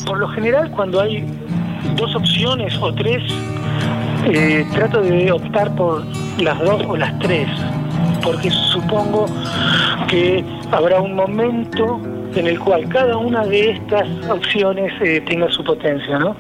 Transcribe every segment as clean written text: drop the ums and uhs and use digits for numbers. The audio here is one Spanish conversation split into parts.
Por lo general, cuando hay dos opciones o tres, trato de optar por las dos o las tres, porque supongo que habrá un momento en el cual cada una de estas opciones tenga su potencia, ¿no?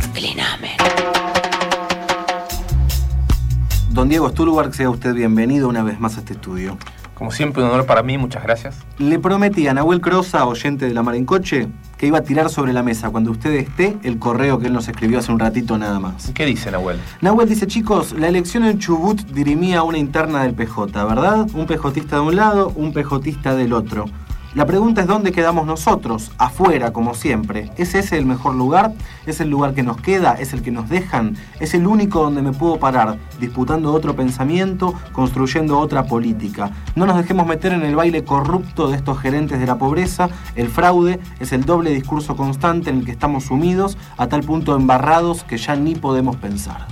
Don Diego Stulberg, sea usted bienvenido una vez más a este estudio. Como siempre, un honor para mí, muchas gracias. Le prometí a Nahuel Crosa, oyente de La Mar en Coche, que iba a tirar sobre la mesa cuando usted esté el correo que él nos escribió hace un ratito nada más. ¿Qué dice Nahuel? Nahuel dice, chicos, la elección en Chubut dirimía una interna del PJ, ¿verdad? Un PJista de un lado, un PJista del otro. La pregunta es dónde quedamos nosotros, afuera como siempre. ¿Es ese el mejor lugar? ¿Es el lugar que nos queda? ¿Es el que nos dejan? ¿Es el único donde me puedo parar, disputando otro pensamiento, construyendo otra política? No nos dejemos meter en el baile corrupto de estos gerentes de la pobreza. El fraude es el doble discurso constante en el que estamos sumidos, a tal punto embarrados que ya ni podemos pensar.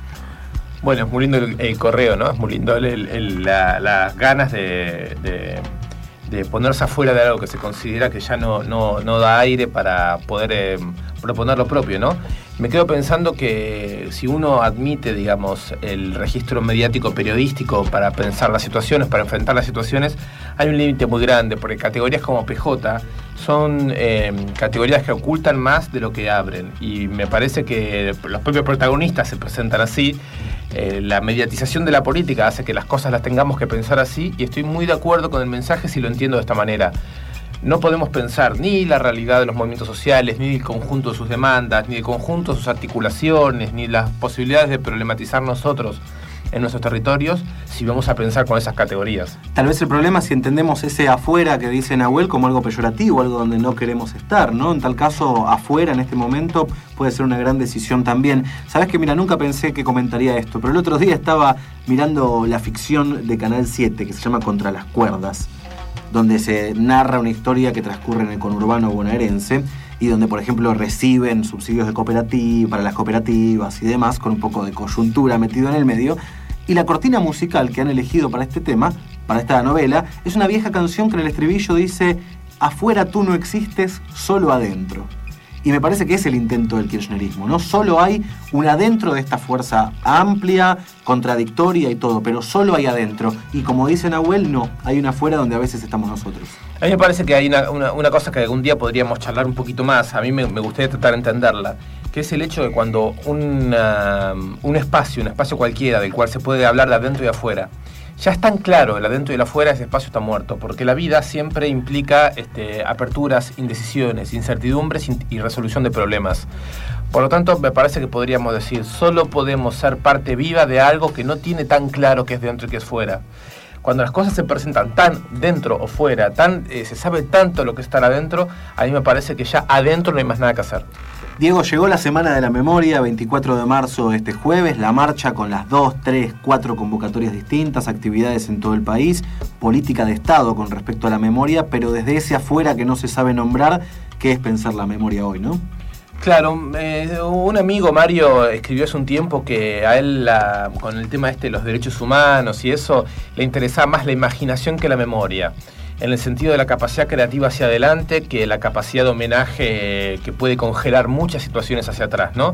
Bueno, es muy lindo el correo, ¿no? Es muy lindo las ganas de ponerse afuera de algo que se considera que ya no da aire para poder proponer lo propio, ¿no? Me quedo pensando que si uno admite, digamos, el registro mediático periodístico para pensar las situaciones, para enfrentar las situaciones, hay un límite muy grande, porque categorías como PJ son categorías que ocultan más de lo que abren, y me parece que los propios protagonistas se presentan así. La mediatización de la política hace que las cosas las tengamos que pensar así, y estoy muy de acuerdo con el mensaje si lo entiendo de esta manera. No podemos pensar ni la realidad de los movimientos sociales, ni el conjunto de sus demandas, ni el conjunto de sus articulaciones, ni las posibilidades de problematizar nosotros en nuestros territorios si vamos a pensar con esas categorías. Tal vez el problema es si entendemos ese afuera que dice Nahuel como algo peyorativo, algo donde no queremos estar, ¿no? En tal caso, afuera en este momento puede ser una gran decisión también. Sabés que, mira, nunca pensé que comentaría esto, pero el otro día estaba mirando la ficción de Canal 7 que se llama Contra las Cuerdas, donde se narra una historia que transcurre en el conurbano bonaerense y donde, por ejemplo, reciben subsidios de cooperativa, para las cooperativas y demás, con un poco de coyuntura metido en el medio. Y la cortina musical que han elegido para este tema, para esta novela, es una vieja canción que en el estribillo dice: afuera tú no existes, solo adentro. Y me parece que es el intento del kirchnerismo, ¿no? Solo hay un adentro de esta fuerza amplia, contradictoria y todo, pero solo hay adentro. Y como dice Nahuel, no, hay una afuera donde a veces estamos nosotros. A mí me parece que hay una cosa que algún día podríamos charlar un poquito más, a mí me gustaría tratar de entenderla, que es el hecho de cuando un espacio cualquiera del cual se puede hablar de adentro y de afuera, ya es tan claro el adentro y el afuera, ese espacio está muerto, porque la vida siempre implica aperturas, indecisiones, incertidumbres y resolución de problemas. Por lo tanto, me parece que podríamos decir, solo podemos ser parte viva de algo que no tiene tan claro qué es dentro y qué es fuera. Cuando las cosas se presentan tan dentro o fuera, se sabe tanto lo que está adentro, a mí me parece que ya adentro no hay más nada que hacer. Diego, llegó la Semana de la Memoria, 24 de marzo este jueves, la marcha con las 2, 3, 4 convocatorias distintas, actividades en todo el país, política de Estado con respecto a la memoria, pero desde ese afuera que no se sabe nombrar, ¿qué es pensar la memoria hoy, no? Claro, un amigo, Mario, escribió hace un tiempo que a él, con el tema de los derechos humanos y eso, le interesaba más la imaginación que la memoria, en el sentido de la capacidad creativa hacia adelante que la capacidad de homenaje que puede congelar muchas situaciones hacia atrás, ¿no?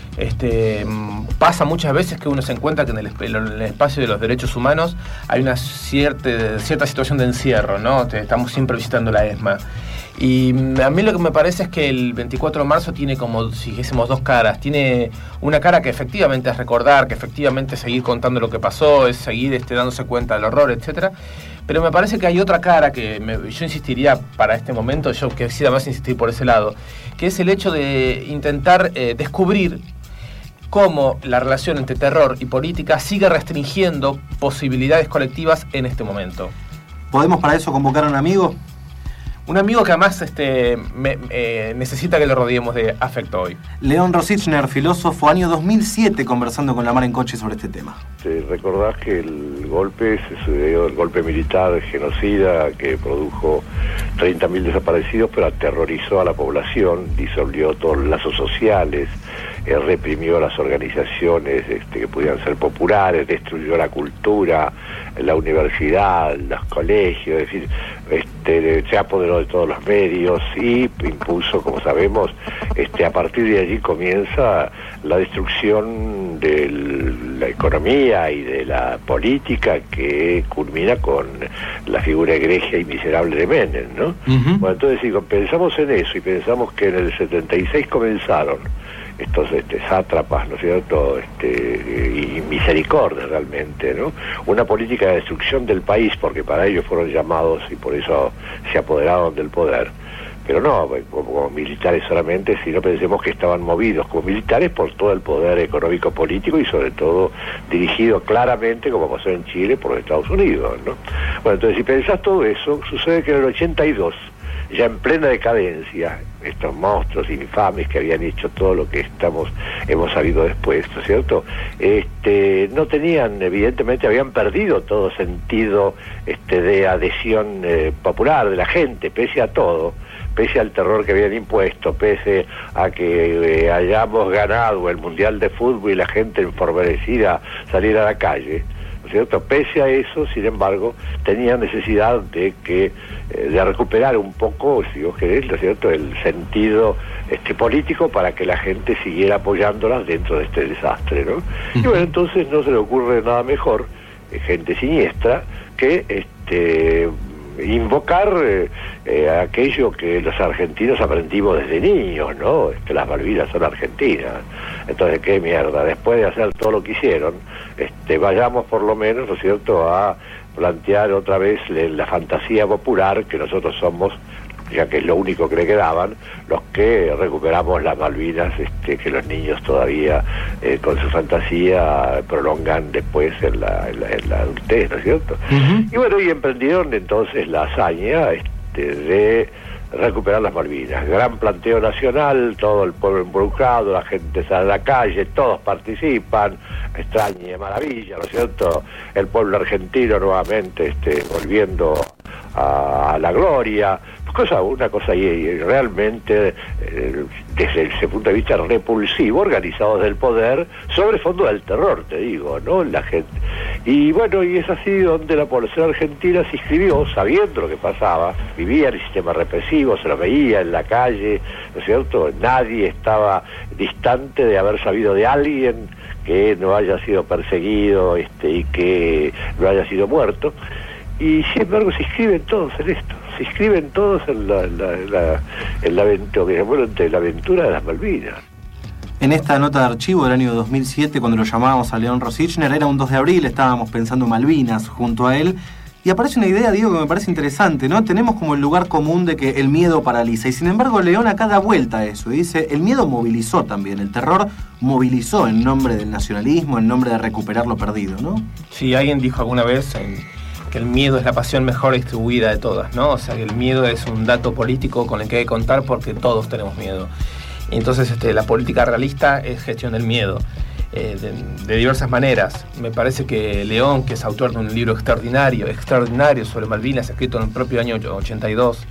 Pasa muchas veces que uno se encuentra que en el espacio de los derechos humanos hay una cierta situación de encierro, ¿no? Estamos siempre visitando la ESMA. Y a mí lo que me parece es que el 24 de marzo tiene como, si dijésemos, dos caras. Tiene una cara que efectivamente es recordar, que efectivamente es seguir contando lo que pasó, es seguir dándose cuenta del horror, etcétera. Pero me parece que hay otra cara que yo insistiría para este momento, yo quisiera más insistir por ese lado, que es el hecho de intentar descubrir cómo la relación entre terror y política sigue restringiendo posibilidades colectivas en este momento. ¿Podemos para eso convocar a un amigo? Un amigo que además necesita que le rodeemos de afecto hoy. León Rosichner, filósofo, año 2007, conversando con La Mar en Coche sobre este tema. Te recordás que el golpe se sucedió, el golpe militar genocida que produjo 30.000 desaparecidos, pero aterrorizó a la población, disolvió todos los lazos sociales, reprimió las organizaciones que pudieran ser populares, destruyó la cultura, la universidad, los colegios, es decir, se apoderó de todos los medios y impuso, como sabemos, a partir de allí comienza la destrucción de la economía y de la política, que culmina con la figura egregia y miserable de Menem, ¿no? Uh-huh. Bueno, entonces si pensamos en eso y pensamos que en el 76 comenzaron estos sátrapas, ¿no es cierto?, y misericordia realmente, ¿no? Una política de destrucción del país, porque para ellos fueron llamados y por eso se apoderaron del poder. Pero no como militares solamente, sino pensemos que estaban movidos como militares por todo el poder económico-político y sobre todo dirigido claramente, como pasó en Chile, por los Estados Unidos, ¿no? Bueno, entonces si pensás todo eso, sucede que en el 82, ya en plena decadencia, estos monstruos infames que habían hecho todo lo que hemos sabido después, ¿no es cierto?, no tenían, evidentemente habían perdido todo sentido de adhesión popular de la gente, pese a todo, pese al terror que habían impuesto, pese a que hayamos ganado el Mundial de Fútbol y la gente enfervorecida saliera a la calle, ¿no es cierto? Pese a eso, sin embargo, tenían necesidad de recuperar un poco, si vos querés, ¿no es cierto?, el sentido político para que la gente siguiera apoyándolas dentro de este desastre, ¿no? Y bueno, entonces no se le ocurre nada mejor, gente siniestra, que invocar aquello que los argentinos aprendimos desde niños, ¿no? Las Malvinas son argentinas. Entonces, ¿qué mierda? Después de hacer todo lo que hicieron, vayamos por lo menos, ¿no es cierto?, a plantear otra vez la fantasía popular que nosotros somos, ya que es lo único que le quedaban, los que recuperamos las Malvinas, que los niños todavía con su fantasía prolongan después en la adultez, ¿no es cierto? Uh-huh. Y bueno, y emprendieron entonces la hazaña de recuperar las Malvinas. Gran planteo nacional, todo el pueblo involucrado, la gente sale a la calle, todos participan, extraña maravilla, ¿no es cierto? El pueblo argentino nuevamente volviendo a la gloria, una cosa y realmente desde ese punto de vista repulsivo, organizados del poder sobre fondo del terror, te digo, ¿no? La gente. Y bueno, y es así donde la población argentina se inscribió, sabiendo lo que pasaba, vivía en el sistema represivo, se lo veía en la calle, ¿no es cierto? Nadie estaba distante de haber sabido de alguien que no haya sido perseguido y que no haya sido muerto. Y sin embargo se inscriben todos en esto, se inscriben todos en la aventura de las Malvinas. En esta nota de archivo del año 2007, cuando lo llamábamos a León Rosichner, era un 2 de abril, estábamos pensando Malvinas junto a él, y aparece una idea, Diego, que me parece interesante, ¿no? Tenemos como el lugar común de que el miedo paraliza, y sin embargo León acá da vuelta a eso, y dice, el miedo movilizó también, el terror movilizó en nombre del nacionalismo, en nombre de recuperar lo perdido, ¿no? Sí, alguien dijo alguna vez que el miedo es la pasión mejor distribuida de todas, ¿no? O sea, que el miedo es un dato político con el que hay que contar porque todos tenemos miedo. Y entonces la política realista es gestión del miedo, de diversas maneras. Me parece que León, que es autor de un libro extraordinario sobre Malvinas, escrito en el propio año 82,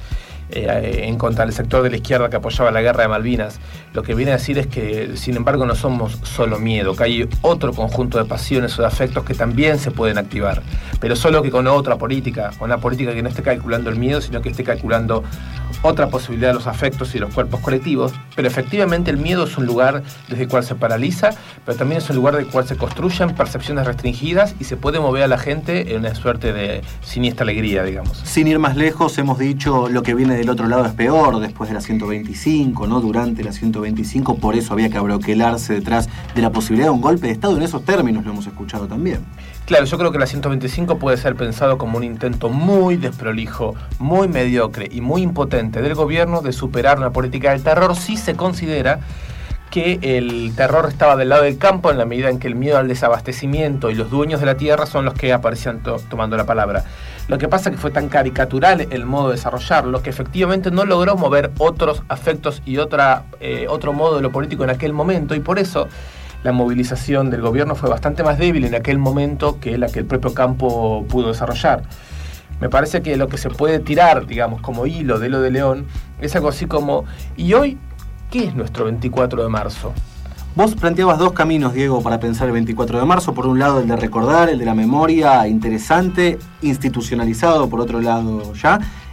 en contra del sector de la izquierda que apoyaba la guerra de Malvinas, lo que viene a decir es que, sin embargo, no somos solo miedo, que hay otro conjunto de pasiones o de afectos que también se pueden activar, pero solo que con otra política, con una política que no esté calculando el miedo, sino que esté calculando otra posibilidad de los afectos y los cuerpos colectivos. Pero efectivamente el miedo es un lugar desde el cual se paraliza, pero también es un lugar del cual se construyen percepciones restringidas y se puede mover a la gente en una suerte de siniestra alegría, digamos. Sin ir más lejos, hemos dicho lo que viene del otro lado es peor, después de la 125, ¿no? Durante la 125, por eso había que abroquelarse detrás de la posibilidad de un golpe de Estado. En esos términos lo hemos escuchado también. Claro, yo creo que la 125 puede ser pensado como un intento muy desprolijo, muy mediocre y muy impotente del gobierno de superar una política del terror si se considera que el terror estaba del lado del campo en la medida en que el miedo al desabastecimiento y los dueños de la tierra son los que aparecían tomando la palabra. Lo que pasa es que fue tan caricatural el modo de desarrollarlo que efectivamente no logró mover otros afectos y otro modo de lo político en aquel momento, y por eso la movilización del gobierno fue bastante más débil en aquel momento que la que el propio campo pudo desarrollar. Me parece que lo que se puede tirar, digamos, como hilo de lo de León, es algo así como, ¿y hoy qué es nuestro 24 de marzo? Vos planteabas dos caminos, Diego, para pensar el 24 de marzo. Por un lado, el de recordar, el de la memoria, interesante, institucionalizado, por otro lado ya.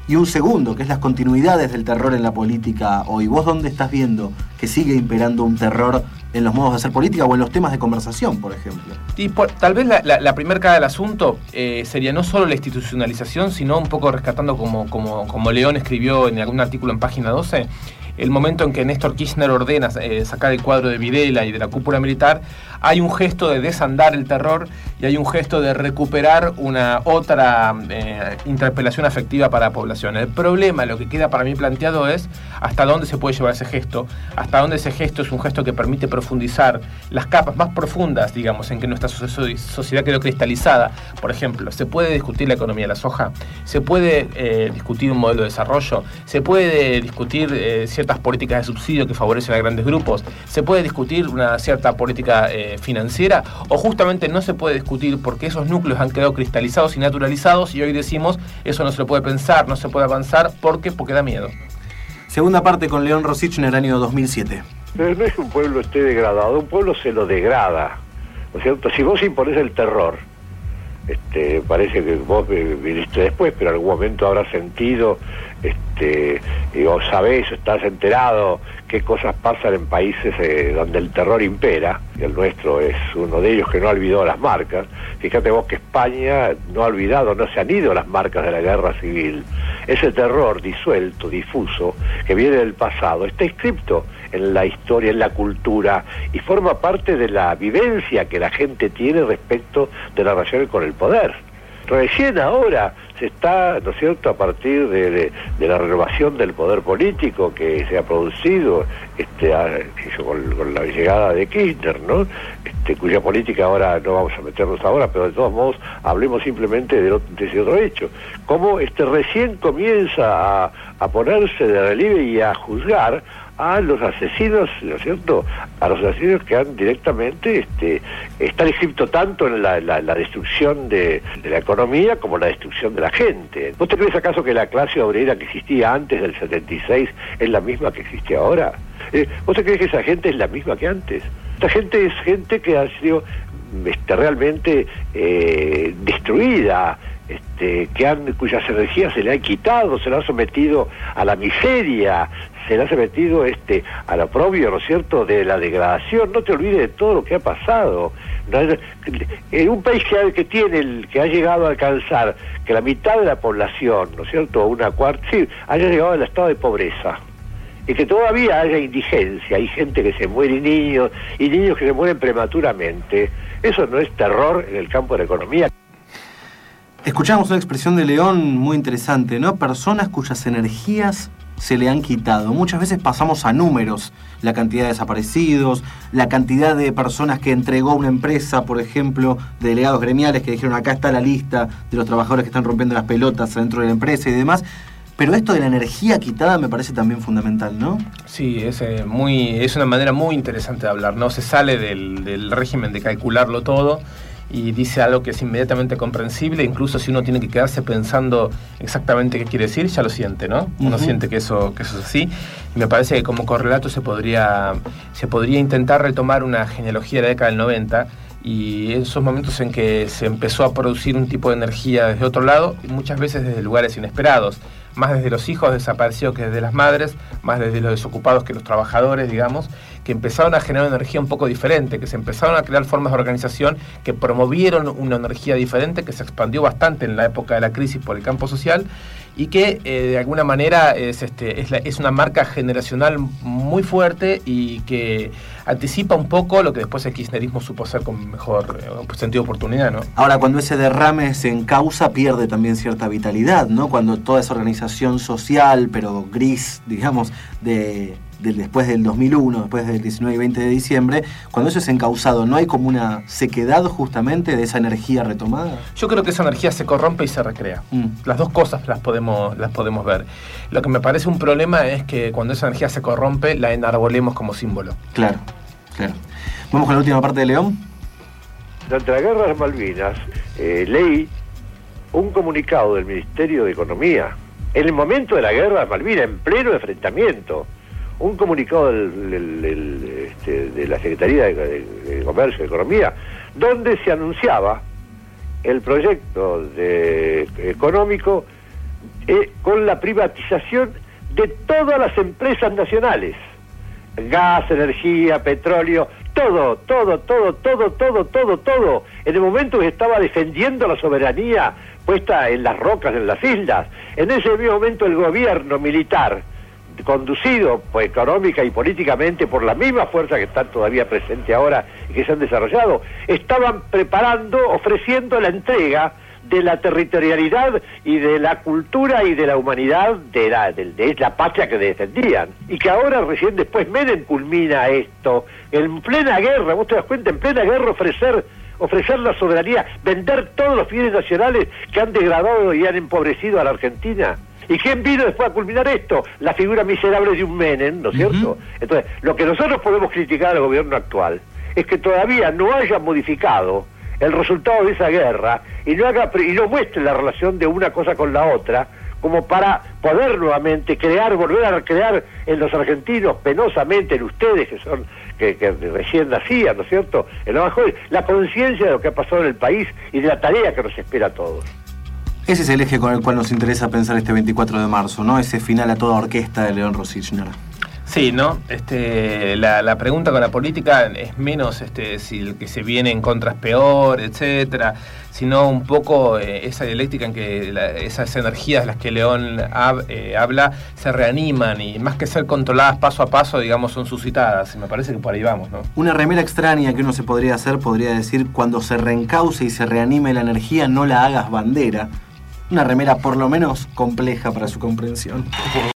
y un segundo, que es las continuidades del terror en la política hoy. ¿Vos dónde estás viendo que sigue imperando un terror en los modos de hacer política o en los temas de conversación, por ejemplo? Y tal vez la primera cara del asunto sería no solo la institucionalización, sino un poco rescatando, como León escribió en algún artículo en Página 12, el momento en que Néstor Kirchner ordena sacar el cuadro de Videla y de la cúpula militar. Hay un gesto de desandar el terror y hay un gesto de recuperar una otra interpelación afectiva para la población. El problema, lo que queda para mí planteado es hasta dónde se puede llevar ese gesto, hasta dónde ese gesto es un gesto que permite profundizar las capas más profundas, digamos, en que nuestra sociedad quedó cristalizada. Por ejemplo, se puede discutir la economía de la soja, se puede discutir un modelo de desarrollo, se puede discutir ciertas políticas de subsidio que favorecen a grandes grupos, se puede discutir una cierta política financiera, o justamente no se puede discutir porque esos núcleos han quedado cristalizados y naturalizados y hoy decimos eso no se lo puede pensar, no se puede avanzar porque da miedo. Segunda parte con León Rosich en el año 2007. Pero no es que un pueblo esté degradado, un pueblo se lo degrada, ¿no es cierto? Si vos imponés el terror, parece que vos viniste después, pero en algún momento habrás sentido, o sabés, estás enterado qué cosas pasan en países donde el terror impera, y el nuestro es uno de ellos que no ha olvidado las marcas. Fíjate vos que España no ha olvidado, no se han ido las marcas de la guerra civil. Ese terror disuelto, difuso, que viene del pasado, está inscripto en la historia, en la cultura, y forma parte de la vivencia que la gente tiene respecto de la relación con el poder. Recién ahora se está, ¿no es cierto?, a partir de la renovación del poder político que se ha producido con la llegada de Kirchner, ¿no?, cuya política ahora no vamos a meternos ahora, pero de todos modos hablemos simplemente de ese otro hecho. Cómo recién comienza a ponerse de relieve y a juzgar a los asesinos, ¿no es cierto?, a los asesinos que han directamente están inscritos tanto en la destrucción de la economía como en la destrucción de la gente. ¿Vos te crees acaso que la clase obrera que existía antes del 76 es la misma que existe ahora? ¿Vos te crees que esa gente es la misma que antes? Esta gente es gente que ha sido realmente destruida, cuyas energías se le han quitado, se le han sometido a la miseria, se le ha sometido al oprobio, ¿no es cierto?, de la degradación. No te olvides de todo lo que ha pasado. En un país que ha llegado a alcanzar que la mitad de la población, ¿no es cierto?, una cuarta, sí, haya llegado al estado de pobreza, y que todavía haya indigencia, hay gente que se muere, y niños que se mueren prematuramente. Eso no es terror en el campo de la economía. Escuchamos una expresión de León muy interesante, ¿no? Personas cuyas energías se le han quitado. Muchas veces pasamos a números, la cantidad de desaparecidos, la cantidad de personas que entregó una empresa, por ejemplo, de delegados gremiales que dijeron acá está la lista de los trabajadores que están rompiendo las pelotas dentro de la empresa y demás. Pero esto de la energía quitada me parece también fundamental, ¿no? Sí, es una manera muy interesante de hablar, ¿no? Se sale del régimen de calcularlo todo y dice algo que es inmediatamente comprensible, incluso si uno tiene que quedarse pensando exactamente qué quiere decir, ya lo siente, ¿no? Uno siente que eso es así. Y me parece que como correlato se podría intentar retomar una genealogía de la década del 90 y esos momentos en que se empezó a producir un tipo de energía desde otro lado, y muchas veces desde lugares inesperados, más desde los hijos desaparecidos que desde las madres, más desde los desocupados que los trabajadores, digamos, que empezaron a generar una energía un poco diferente, que se empezaron a crear formas de organización que promovieron una energía diferente, que se expandió bastante en la época de la crisis por el campo social y que de alguna manera es una marca generacional muy fuerte y que anticipa un poco lo que después el kirchnerismo supo hacer con mejor sentido de oportunidad, ¿no? Ahora, cuando ese derrame se encausa, pierde también cierta vitalidad, ¿no? Cuando toda esa organización social, pero gris, digamos, después del 2001, después del 19 y 20 de diciembre, cuando eso es encausado, ¿no hay como una sequedad justamente de esa energía retomada? Yo creo que esa energía se corrompe y se recrea. Las dos cosas las podemos ver. Lo que me parece un problema es que cuando esa energía se corrompe, la enarbolemos como símbolo. Claro, claro. Vamos con la última parte de León. Durante la guerra de las Malvinas, leí un comunicado del Ministerio de Economía, en el momento de la guerra de las Malvinas, en pleno enfrentamiento, un comunicado de la Secretaría de Comercio y Economía, donde se anunciaba el proyecto económico con la privatización de todas las empresas nacionales. Gas, energía, petróleo, todo. En el momento que estaba defendiendo la soberanía puesta en las rocas, en las islas, en ese mismo momento el gobierno militar, conducido pues, económica y políticamente por la misma fuerza que están todavía presentes ahora y que se han desarrollado, estaban preparando, ofreciendo la entrega de la territorialidad y de la cultura y de la humanidad de la patria que defendían. Y que ahora recién después Menem culmina esto, en plena guerra, vos te das cuenta, en plena guerra ofrecer la soberanía, vender todos los bienes nacionales que han degradado y han empobrecido a la Argentina. ¿Y quién vino después a culminar esto? La figura miserable de un Menem, ¿no es cierto? Entonces, lo que nosotros podemos criticar al gobierno actual es que todavía no haya modificado el resultado de esa guerra y no muestre la relación de una cosa con la otra, como para poder nuevamente volver a crear en los argentinos, penosamente en ustedes que recién nacían, ¿no es cierto?, en los más jóvenes, la conciencia de lo que ha pasado en el país y de la tarea que nos espera a todos. Ese es el eje con el cual nos interesa pensar este 24 de marzo, ¿no? Ese final a toda orquesta de León Rosichner. Sí, ¿no? La pregunta con la política es menos si el que se viene en contra es peor, etcétera, sino un poco esa dialéctica en que esas energías de las que León habla se reaniman y más que ser controladas paso a paso, digamos, son suscitadas. Y me parece que por ahí vamos, ¿no? Una remera extraña que uno se podría hacer, podría decir, cuando se reencauce y se reanime la energía, no la hagas bandera. Una remera por lo menos compleja para su comprensión.